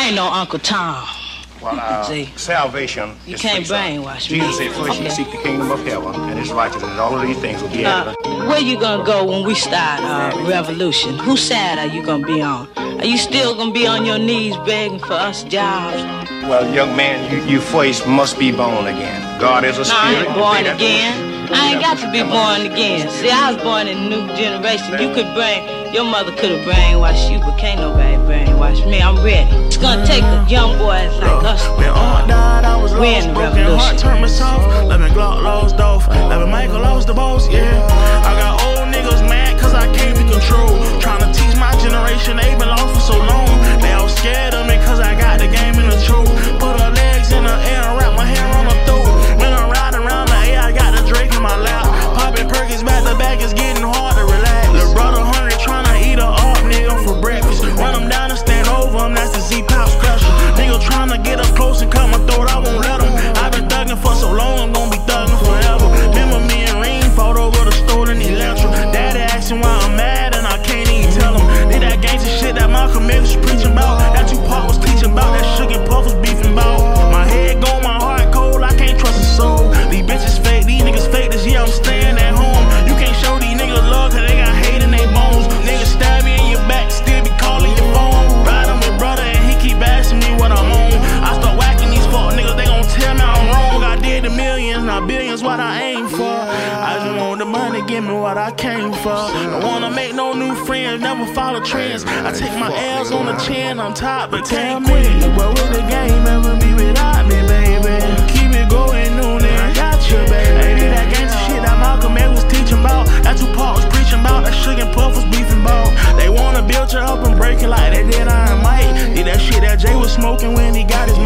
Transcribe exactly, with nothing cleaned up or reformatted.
ain't no Uncle Tom. Well, uh, See, salvation you is can't free, brainwash son. me. Jesus said, first Okay. you seek the kingdom of heaven and his righteousness, and all of these things will be added. Uh, where you gonna go when we start uh, revolution? Whose side are you gonna be on? Are you still gonna be on your knees begging for us jobs? Well, young man, you, you first must be born again. God is a No, I spirit. ain't born again. I ain't got to be born again. See, I was born in a new generation. You could brain, your mother could have brainwashed you, but can't nobody brainwash me. I'm ready. It's gonna take a young boys like us. When all died, I was We lost, in the broken heart revolution. turned me soft. Let me Glock lost off, let me Michael lost the boss, yeah. I got old niggas mad cause I can't be controlled. Trying to teach my generation, they been lost for so long. They all scared of me cause I got the game in the choke. Put her legs in the air and wrap my hair on her throat. When I'm riding around the air, I got the Drake in my lap. Popping Perkins back to back, it's getting hard to relax. Lil' brother hungry, trying to eat a up nigga for breakfast. Run him down and stand over him, that's the Z-Pop special. Nigga trying to get up close and cut my throat, I won't let him. I've been thugging for so long, I'm gonna be thugging forever. Remember me and Reem fought over the stolen electro. Daddy asking why I'm mad and I can't even tell him. Did that gangsta shit that Malcolm X was preaching about, that Tupac was teaching about, that Sugar Puff was beefing about. My head gone, my heart cold, I can't trust a soul. These bitches fake, these niggas fake, this year I'm staying at home. You can't show these niggas love cause they got hate in their bones. Niggas stab me in your back, still be calling your phone. Riding with brother and he keep asking me what I'm on. I start whacking these fuck niggas, they gon' tell me I'm wrong. I did the millions, not billions, what I aim for. I just want the money, give me what I came for. Don't wanna make no new friends, never follow trends. I take my L's on the chin, I'm top, but tell me, what would the game ever be without me, baby? Keep it going, Noonan, I got you, baby. Hey, did that gangsta shit that Malcolm X was teaching about, that Tupac was preaching about, that Sugar Puff was beefing about. They wanna build you up and break it like they did Iron Mike. Did that shit that Jay was smoking when he got his